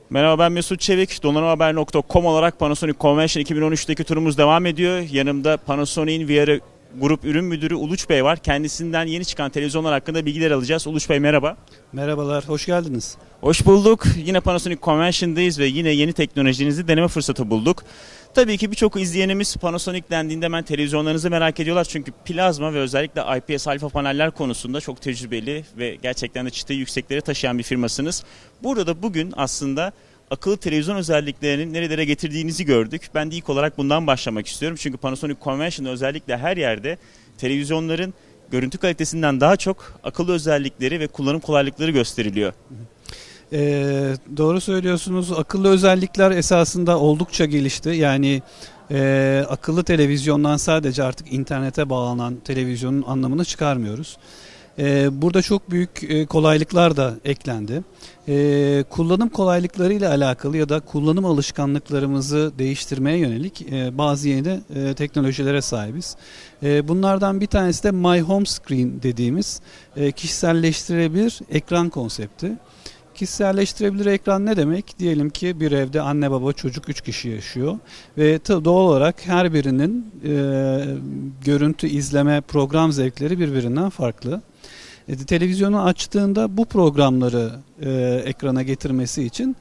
Merhaba, ben Mesut Çevik. Donanımhaber.com olarak Panasonic Convention 2013'teki turumuz devam ediyor. Yanımda Panasonic'in VR Grup Ürün Müdürü Uluç Bey var. Kendisinden yeni çıkan televizyonlar hakkında bilgiler alacağız. Uluç Bey merhaba. Merhabalar, hoş geldiniz. Hoş bulduk. Yine Panasonic Convention'dayız ve yine yeni teknolojinizi deneme fırsatı bulduk. Tabii ki birçok izleyenimiz Panasonic dendiğinde hemen televizyonlarınızı merak ediyorlar. Çünkü plazma ve özellikle IPS alfa paneller konusunda çok tecrübeli ve gerçekten de çıtayı yükseklere taşıyan bir firmasınız. Burada da bugün aslında akıllı televizyon özelliklerini nerelere getirdiğinizi gördük. Ben de ilk olarak bundan başlamak istiyorum. Çünkü Panasonic Convention'da özellikle her yerde televizyonların görüntü kalitesinden daha çok akıllı özellikleri ve kullanım kolaylıkları gösteriliyor. Doğru söylüyorsunuz. Akıllı özellikler esasında oldukça gelişti. Yani akıllı televizyondan sadece artık internete bağlanan televizyonun anlamını çıkarmıyoruz. Burada çok büyük kolaylıklar da eklendi. Kullanım kolaylıklarıyla alakalı ya da kullanım alışkanlıklarımızı değiştirmeye yönelik bazı yeni teknolojilere sahibiz. Bunlardan bir tanesi de My Home Screen dediğimiz kişiselleştirilebilir ekran konsepti. Kişiselleştirebilir ekran ne demek? Diyelim ki bir evde anne baba çocuk 3 kişi yaşıyor ve doğal olarak her birinin görüntü izleme program zevkleri birbirinden farklı. Televizyonu açtığında bu programları ekrana getirmesi için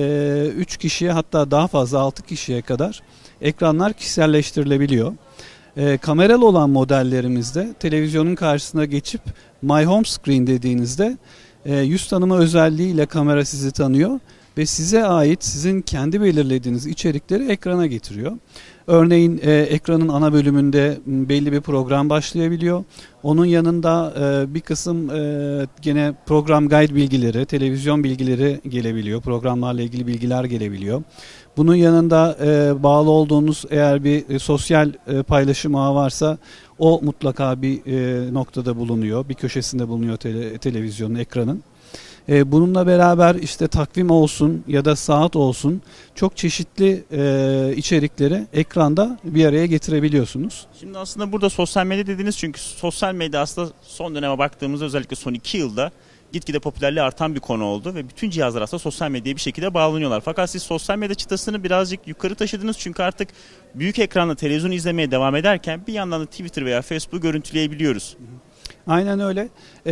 3 kişiye hatta daha fazla 6 kişiye kadar ekranlar kişiselleştirilebiliyor. Kameralı olan modellerimizde televizyonun karşısına geçip My Home Screen dediğinizde yüz tanıma özelliğiyle kamera sizi tanıyor ve size ait sizin kendi belirlediğiniz içerikleri ekrana getiriyor. Örneğin ekranın ana bölümünde belli bir program başlayabiliyor. Onun yanında bir kısım gene program guide bilgileri, televizyon bilgileri gelebiliyor. Programlarla ilgili bilgiler gelebiliyor. Bunun yanında bağlı olduğunuz eğer bir sosyal paylaşım ağı varsa o mutlaka bir noktada bulunuyor. Bir köşesinde bulunuyor televizyonun, ekranın. Bununla beraber işte takvim olsun ya da saat olsun çok çeşitli içerikleri ekranda bir araya getirebiliyorsunuz. Şimdi aslında burada sosyal medya dediniz çünkü sosyal medya aslında son döneme baktığımızda özellikle son 2 yılda gitgide popülerliği artan bir konu oldu ve bütün cihazlar aslında sosyal medyaya bir şekilde bağlanıyorlar. Fakat siz sosyal medya çıtasını birazcık yukarı taşıdınız çünkü artık büyük ekranda televizyon izlemeye devam ederken bir yandan da Twitter veya Facebook görüntüleyebiliyoruz. Aynen öyle.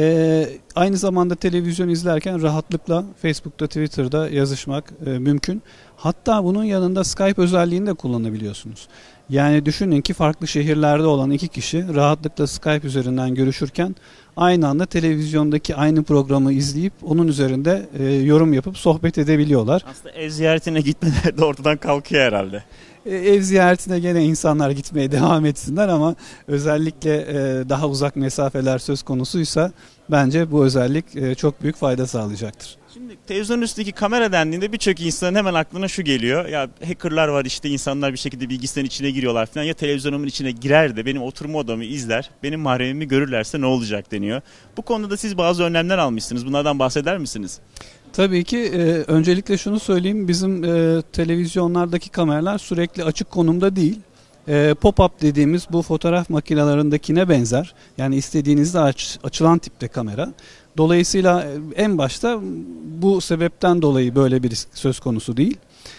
Aynı zamanda televizyon izlerken rahatlıkla Facebook'ta, Twitter'da yazışmak mümkün. Hatta bunun yanında Skype özelliğini de kullanabiliyorsunuz. Yani düşünün ki farklı şehirlerde olan 2 kişi rahatlıkla Skype üzerinden görüşürken aynı anda televizyondaki aynı programı izleyip onun üzerinde yorum yapıp sohbet edebiliyorlar. Aslında ev ziyaretine gitmeler de ortadan kalkıyor herhalde. Ev ziyaretine gene insanlar gitmeye devam etsinler ama özellikle daha uzak mesafeler söz konusuysa bence bu özellik çok büyük fayda sağlayacaktır. Şimdi televizyonun üstündeki kamera dendiğinde birçok insanın hemen aklına şu geliyor. Ya hackerlar var işte insanlar bir şekilde bilgisayarın içine giriyorlar falan. Ya televizyonumun içine girer de benim oturma odamı izler, benim mahremimi görürlerse ne olacak deniyor. Bu konuda da siz bazı önlemler almışsınız. Bunlardan bahseder misiniz? Tabii ki öncelikle şunu söyleyeyim. Bizim televizyonlardaki kameralar sürekli açık konumda değil. Pop-up dediğimiz bu fotoğraf makinelerindekine benzer. Yani istediğinizde açılan tipte kamera. Dolayısıyla en başta bu sebepten dolayı böyle bir risk söz konusu değil.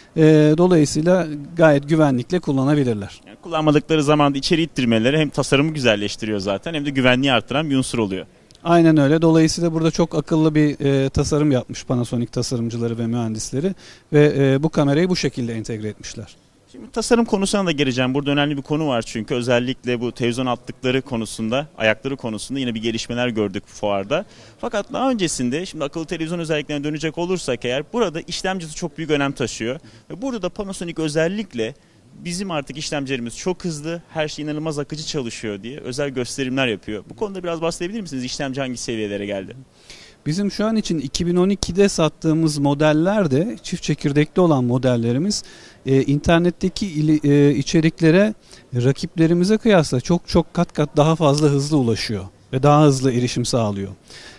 Dolayısıyla gayet güvenlikle kullanabilirler. Yani kullanmadıkları zaman da içeri ittirmeleri hem tasarımı güzelleştiriyor zaten hem de güvenliği arttıran bir unsur oluyor. Aynen öyle. Dolayısıyla burada çok akıllı bir tasarım yapmış Panasonic tasarımcıları ve mühendisleri ve bu kamerayı bu şekilde entegre etmişler. Şimdi tasarım konusuna da geleceğim. Burada önemli bir konu var çünkü özellikle bu televizyon altlıkları konusunda, ayakları konusunda yine bir gelişmeler gördük fuarda. Fakat daha öncesinde şimdi akıllı televizyon özelliklerine dönecek olursak eğer burada işlemcisi çok büyük önem taşıyor. Ve burada da Panasonic özellikle bizim artık işlemcilerimiz çok hızlı, her şey inanılmaz akıcı çalışıyor diye özel gösterimler yapıyor. Bu konuda biraz bahsedebilir misiniz? İşlemci hangi seviyelere geldi? Bizim şu an için 2012'de sattığımız modeller de çift çekirdekli olan modellerimiz internetteki içeriklere rakiplerimize kıyasla çok kat daha fazla hızlı ulaşıyor ve daha hızlı erişim sağlıyor.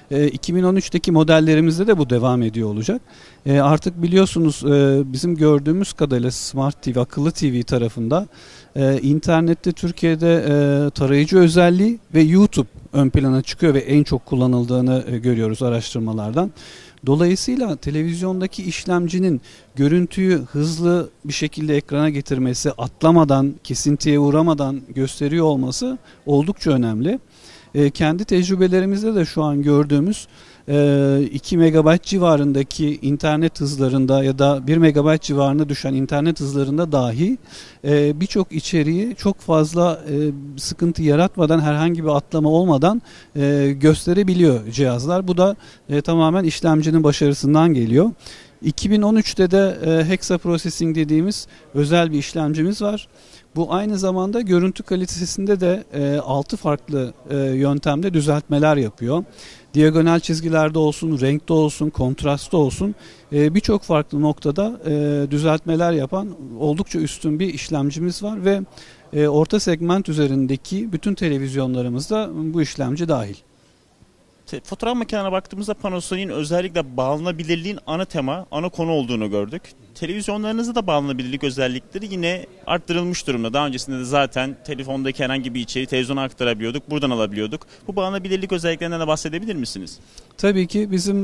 2013'teki modellerimizde de bu devam ediyor olacak. Artık biliyorsunuz bizim gördüğümüz kadarıyla Smart TV, akıllı TV tarafında internette Türkiye'de tarayıcı özelliği ve YouTube ön plana çıkıyor ve en çok kullanıldığını görüyoruz araştırmalardan. Dolayısıyla televizyondaki işlemcinin görüntüyü hızlı bir şekilde ekrana getirmesi, atlamadan, kesintiye uğramadan gösteriyor olması oldukça önemli. Kendi tecrübelerimizde de şu an gördüğümüz 2 MB civarındaki internet hızlarında ya da 1 MB civarına düşen internet hızlarında dahi birçok içeriği çok fazla sıkıntı yaratmadan, herhangi bir atlama olmadan gösterebiliyor cihazlar. Bu da tamamen işlemcinin başarısından geliyor. 2013'te de Hexa Processing dediğimiz özel bir işlemcimiz var. Bu aynı zamanda görüntü kalitesinde de 6 farklı yöntemde düzeltmeler yapıyor. Diagonal çizgilerde olsun, renkte olsun, kontrastta olsun birçok farklı noktada düzeltmeler yapan oldukça üstün bir işlemcimiz var ve orta segment üzerindeki bütün televizyonlarımızda bu işlemci dahil. Fotoğraf makinelerine baktığımızda Panasonic'in özellikle bağlanabilirliğin ana tema, ana konu olduğunu gördük. Televizyonlarınızda da bağlanabilirlik özellikleri yine arttırılmış durumda. Daha öncesinde de zaten telefondaki herhangi bir içeriği televizyona aktarabiliyorduk, buradan alabiliyorduk. Bu bağlanabilirlik özelliklerinden de bahsedebilir misiniz? Tabii ki bizim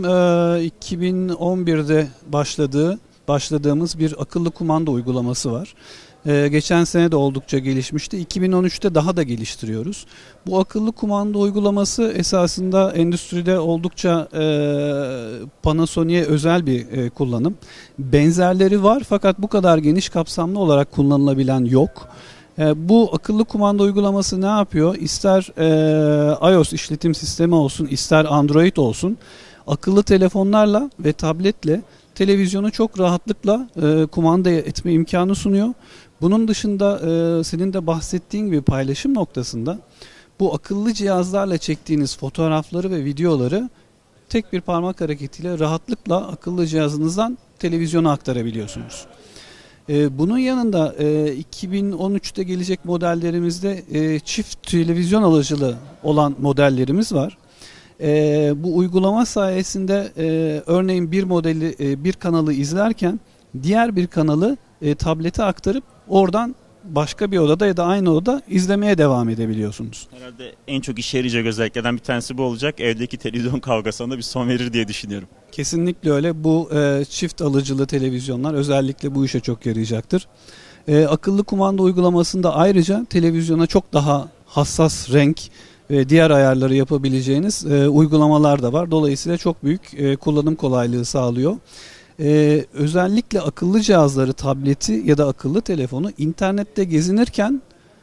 2011'de başladığımız bir akıllı kumanda uygulaması var. Geçen sene de oldukça gelişmişti. 2013'te daha da geliştiriyoruz. Bu akıllı kumanda uygulaması esasında endüstride oldukça Panasonic'e özel bir kullanım. Benzerleri var fakat bu kadar geniş kapsamlı olarak kullanılabilen yok. Bu akıllı kumanda uygulaması ne yapıyor? İster iOS işletim sistemi olsun, ister Android olsun, akıllı telefonlarla ve tabletle televizyonu çok rahatlıkla kumanda etme imkanı sunuyor. Bunun dışında senin de bahsettiğin gibi paylaşım noktasında bu akıllı cihazlarla çektiğiniz fotoğrafları ve videoları tek bir parmak hareketiyle rahatlıkla akıllı cihazınızdan televizyona aktarabiliyorsunuz. Bunun yanında 2013'te gelecek modellerimizde çift televizyon alıcılı olan modellerimiz var. Bu uygulama sayesinde örneğin bir kanalı izlerken diğer bir kanalı tablete aktarıp oradan başka bir odada ya da aynı odada izlemeye devam edebiliyorsunuz. Herhalde en çok işe yarayacak özelliklerden bir tanesi bu olacak. Evdeki televizyon kavgasına bir son verir diye düşünüyorum. Kesinlikle öyle. Bu çift alıcılı televizyonlar özellikle bu işe çok yarayacaktır. Akıllı kumanda uygulamasında ayrıca televizyona çok daha hassas renk ve diğer ayarları yapabileceğiniz uygulamalar da var. Dolayısıyla çok büyük kullanım kolaylığı sağlıyor. Özellikle akıllı cihazları, tableti ya da akıllı telefonu internette gezinirken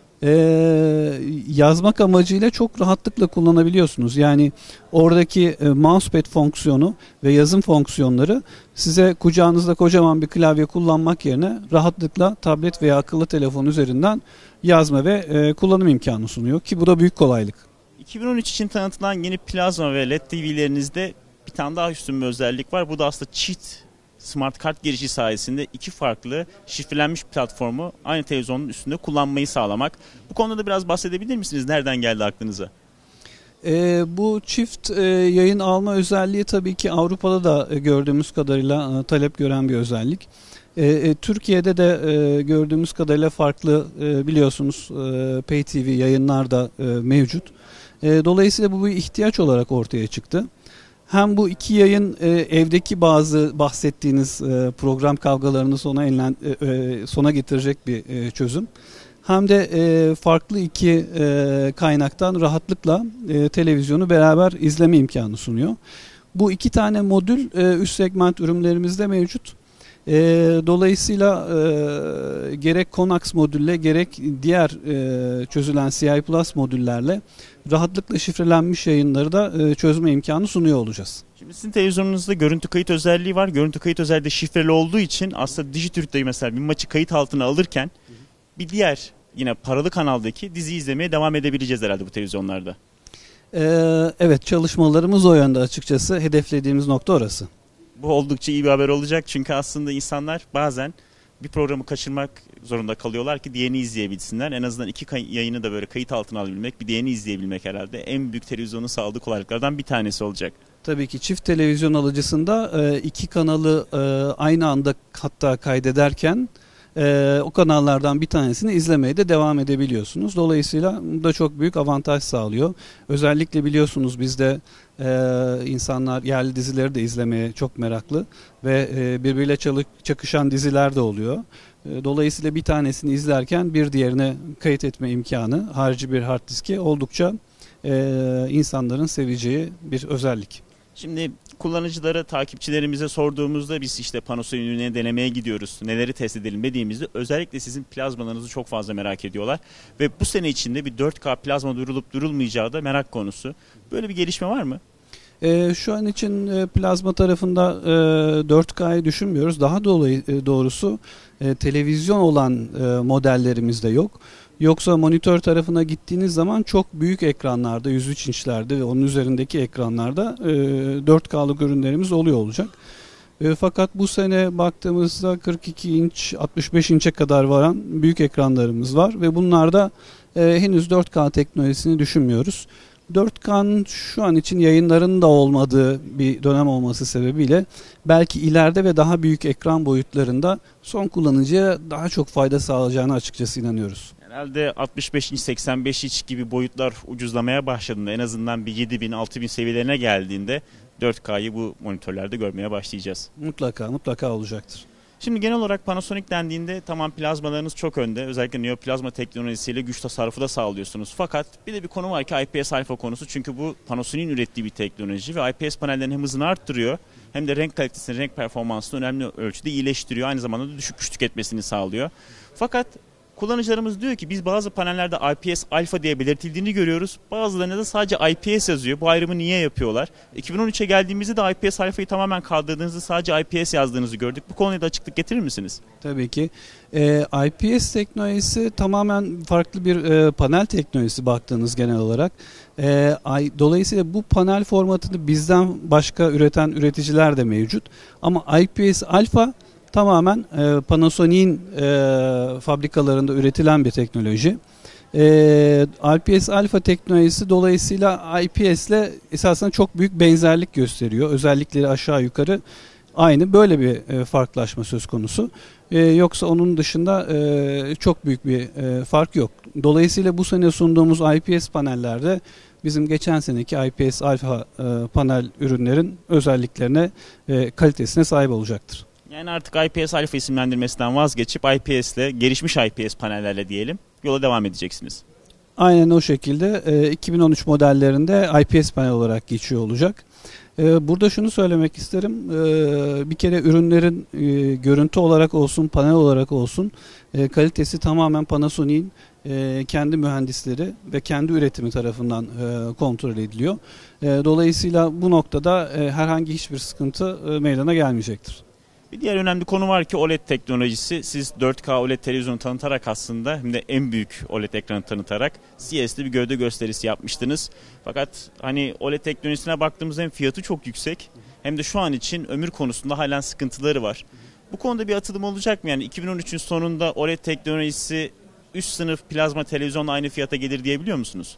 yazmak amacıyla çok rahatlıkla kullanabiliyorsunuz. Yani oradaki mousepad fonksiyonu ve yazım fonksiyonları size kucağınızda kocaman bir klavye kullanmak yerine rahatlıkla tablet veya akıllı telefon üzerinden yazma ve kullanım imkanı sunuyor ki bu da büyük kolaylık. 2013 için tanıtılan yeni plazma ve LED TV'lerinizde bir tane daha üstün bir özellik var. Bu da aslında çift smart kart girişi sayesinde iki farklı şifrelenmiş platformu aynı televizyonun üstünde kullanmayı sağlamak. Bu konuda da biraz bahsedebilir misiniz? Nereden geldi aklınıza? Bu çift yayın alma özelliği tabii ki Avrupa'da da gördüğümüz kadarıyla talep gören bir özellik. Türkiye'de de gördüğümüz kadarıyla farklı biliyorsunuz Pay TV yayınlar da mevcut. Dolayısıyla bu bir ihtiyaç olarak ortaya çıktı. Hem bu iki yayın evdeki bazı bahsettiğiniz program kavgalarını sona getirecek bir çözüm. Hem de farklı iki kaynaktan rahatlıkla televizyonu beraber izleme imkanı sunuyor. Bu iki tane modül üst segment ürünlerimizde mevcut. Dolayısıyla gerek Conax modülle gerek diğer çözülen CI Plus modüllerle rahatlıkla şifrelenmiş yayınları da çözme imkanı sunuyor olacağız. Şimdi sizin televizyonunuzda görüntü kayıt özelliği var. Görüntü kayıt özelliği de şifreli olduğu için aslında Dijitürk'te mesela bir maçı kayıt altına alırken bir diğer yine paralı kanaldaki diziyi izlemeye devam edebileceğiz herhalde bu televizyonlarda. Evet, çalışmalarımız o yönde açıkçası. Hedeflediğimiz nokta orası. Bu oldukça iyi bir haber olacak çünkü aslında insanlar bazen bir programı kaçırmak zorunda kalıyorlar ki diğerini izleyebilsinler. En azından iki yayını da böyle kayıt altına alabilmek, bir diğerini izleyebilmek herhalde en büyük televizyonun sağladığı kolaylıklardan bir tanesi olacak. Tabii ki çift televizyon alıcısında iki kanalı aynı anda hatta kaydederken o kanallardan bir tanesini izlemeye de devam edebiliyorsunuz. Dolayısıyla bu da çok büyük avantaj sağlıyor. Özellikle biliyorsunuz bizde insanlar yerli dizileri de izlemeye çok meraklı ve birbiriyle çakışan diziler de oluyor. Dolayısıyla bir tanesini izlerken bir diğerine kayıt etme imkanı harici bir hard diski oldukça insanların seveceği bir özellik. Şimdi kullanıcılara, takipçilerimize sorduğumuzda biz işte Panasonic ürününe denemeye gidiyoruz, neleri test edelim dediğimizde özellikle sizin plazmalarınızı çok fazla merak ediyorlar. Ve bu sene içinde bir 4K plazma durulup durulmayacağı da merak konusu. Böyle bir gelişme var mı? Şu an için plazma tarafında 4K'yı düşünmüyoruz. Daha doğrusu televizyon olan modellerimizde yok. Yoksa monitör tarafına gittiğiniz zaman çok büyük ekranlarda, 103 inçlerde ve onun üzerindeki ekranlarda 4K'lık ürünlerimiz oluyor olacak. Fakat bu sene baktığımızda 42 inç, 65 inçe kadar varan büyük ekranlarımız var ve bunlarda henüz 4K teknolojisini düşünmüyoruz. 4K'nın şu an için yayınların da olmadığı bir dönem olması sebebiyle belki ileride ve daha büyük ekran boyutlarında son kullanıcıya daha çok fayda sağlayacağına açıkçası inanıyoruz. Herhalde 65 inç, 85 inç gibi boyutlar ucuzlamaya başladığında en azından bir 7000-6000 seviyelerine geldiğinde 4K'yı bu monitörlerde görmeye başlayacağız. Mutlaka olacaktır. Şimdi genel olarak Panasonic dendiğinde tamam plazmalarınız çok önde. Özellikle neoplazma teknolojisiyle güç tasarrufu da sağlıyorsunuz. Fakat bir de bir konu var ki IPS alfa konusu. Çünkü bu Panasonic'in ürettiği bir teknoloji ve IPS panellerinin hem hızını arttırıyor hem de renk kalitesini, renk performansını önemli ölçüde iyileştiriyor. Aynı zamanda da düşük güç tüketmesini sağlıyor. Fakat kullanıcılarımız diyor ki biz bazı panellerde IPS alfa diye belirtildiğini görüyoruz. Bazılarında da sadece IPS yazıyor. Bu ayrımı niye yapıyorlar? 2013'e geldiğimizde de IPS alfayı tamamen kaldırdığınızda sadece IPS yazdığınızı gördük. Bu konuya da açıklık getirir misiniz? Tabii ki. IPS teknolojisi tamamen farklı bir panel teknolojisi baktığınız genel olarak. Dolayısıyla bu panel formatını bizden başka üreten üreticiler de mevcut. Ama IPS alfa tamamen Panasonic'in fabrikalarında üretilen bir teknoloji. IPS alfa teknolojisi dolayısıyla IPS ile esasında çok büyük benzerlik gösteriyor. Özellikleri aşağı yukarı aynı, böyle bir farklılaşma söz konusu. Yoksa onun dışında çok büyük bir fark yok. Dolayısıyla bu sene sunduğumuz IPS panellerde bizim geçen seneki IPS alfa panel ürünlerin özelliklerine, kalitesine sahip olacaktır. Yani artık IPS alfa isimlendirmesinden vazgeçip IPS ile gelişmiş IPS panellerle diyelim yola devam edeceksiniz. Aynen o şekilde 2013 modellerinde IPS panel olarak geçiyor olacak. Burada şunu söylemek isterim. Bir kere ürünlerin görüntü olarak olsun, panel olarak olsun kalitesi tamamen Panasonic'in kendi mühendisleri ve kendi üretimi tarafından kontrol ediliyor. Dolayısıyla bu noktada herhangi hiçbir sıkıntı meydana gelmeyecektir. Bir diğer önemli konu var ki OLED teknolojisi. Siz 4K OLED televizyonu tanıtarak aslında hem de en büyük OLED ekranı tanıtarak CES'te bir gövde gösterisi yapmıştınız. Fakat hani OLED teknolojisine baktığımızda hem fiyatı çok yüksek hem de şu an için ömür konusunda halen sıkıntıları var. Bu konuda bir atılım olacak mı? Yani 2013'ün sonunda OLED teknolojisi üst sınıf plazma televizyonla aynı fiyata gelir diyebiliyor musunuz?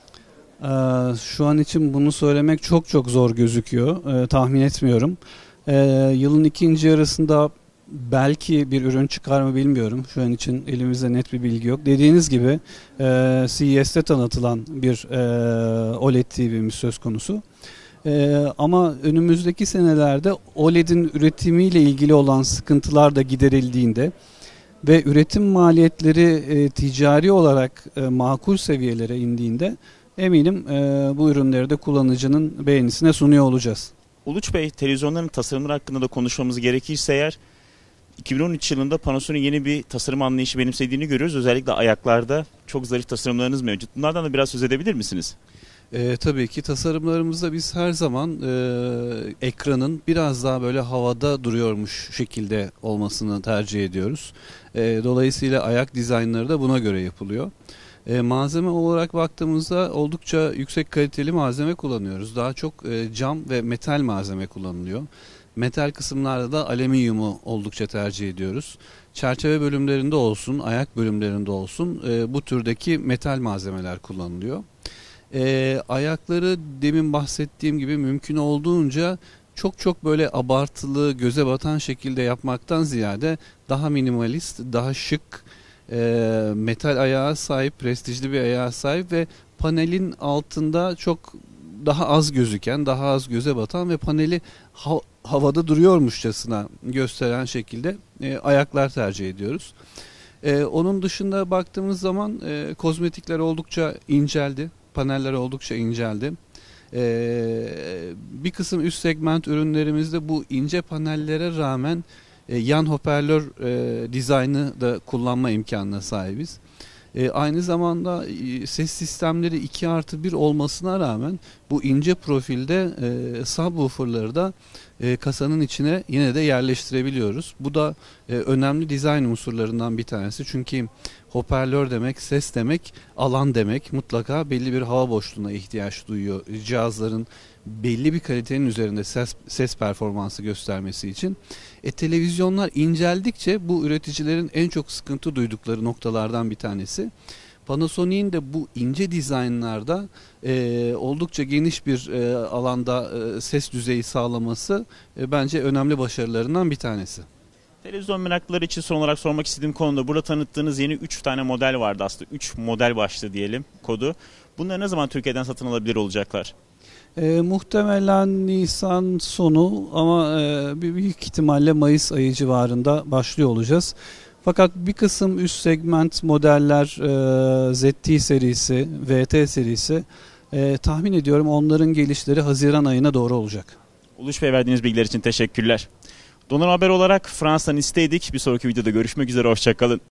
Şu an için bunu söylemek çok zor gözüküyor. Tahmin etmiyorum. Yılın ikinci yarısında belki bir ürün çıkar mı bilmiyorum. Şu an için elimizde net bir bilgi yok. Dediğiniz gibi CES'te tanıtılan bir OLED TV'miz söz konusu. Ama önümüzdeki senelerde OLED'in üretimiyle ilgili olan sıkıntılar da giderildiğinde ve üretim maliyetleri ticari olarak makul seviyelere indiğinde eminim bu ürünleri de kullanıcının beğenisine sunuyor olacağız. Uluç Bey, televizyonların tasarımları hakkında da konuşmamız gerekirse eğer 2013 yılında Panasonic yeni bir tasarım anlayışı benimsediğini görüyoruz. Özellikle ayaklarda çok zarif tasarımlarınız mevcut. Bunlardan da biraz söz edebilir misiniz? Tabii ki tasarımlarımızda biz her zaman ekranın biraz daha böyle havada duruyormuş şekilde olmasını tercih ediyoruz. Dolayısıyla ayak dizaynları da buna göre yapılıyor. Malzeme olarak baktığımızda oldukça yüksek kaliteli malzeme kullanıyoruz. Daha çok cam ve metal malzeme kullanılıyor. Metal kısımlarda da alüminyumu oldukça tercih ediyoruz. Çerçeve bölümlerinde olsun, ayak bölümlerinde olsun bu türdeki metal malzemeler kullanılıyor. Ayakları demin bahsettiğim gibi mümkün olduğunca çok böyle abartılı, göze batan şekilde yapmaktan ziyade daha minimalist, daha şık, metal ayağa sahip, prestijli bir ayağa sahip ve panelin altında çok daha az gözüken, daha az göze batan ve paneli havada duruyormuşçasına gösteren şekilde ayaklar tercih ediyoruz. Onun dışında baktığımız zaman kozmetikler oldukça inceldi, paneller oldukça inceldi. Bir kısım üst segment ürünlerimizde bu ince panellere rağmen yan hoparlör dizaynı da kullanma imkanına sahibiz. Aynı zamanda ses sistemleri 2+1 olmasına rağmen bu ince profilde subwoofer'ları da kasanın içine yine de yerleştirebiliyoruz. Bu da önemli dizayn unsurlarından bir tanesi. Çünkü hoparlör demek, ses demek, alan demek. Mutlaka belli bir hava boşluğuna ihtiyaç duyuyor cihazların belli bir kalitenin üzerinde ses performansı göstermesi için. Televizyonlar inceldikçe bu üreticilerin en çok sıkıntı duydukları noktalardan bir tanesi. Panasonic'in de bu ince dizaynlarda oldukça geniş bir alanda ses düzeyi sağlaması bence önemli başarılarından bir tanesi. Televizyon meraklıları için son olarak sormak istediğim konuda burada tanıttığınız yeni 3 tane model vardı aslında. 3 model başlığı diyelim kodu. Bunları ne zaman Türkiye'den satın alabilir olacaklar? Muhtemelen Nisan sonu ama büyük ihtimalle Mayıs ayı civarında başlıyor olacağız. Fakat bir kısım üst segment modeller ZT serisi, VT serisi tahmin ediyorum onların gelişleri Haziran ayına doğru olacak. Uluş Bey verdiğiniz bilgiler için teşekkürler. Donanım Haber olarak Fransa'dan isteydik. Bir sonraki videoda görüşmek üzere. Hoşça kalın.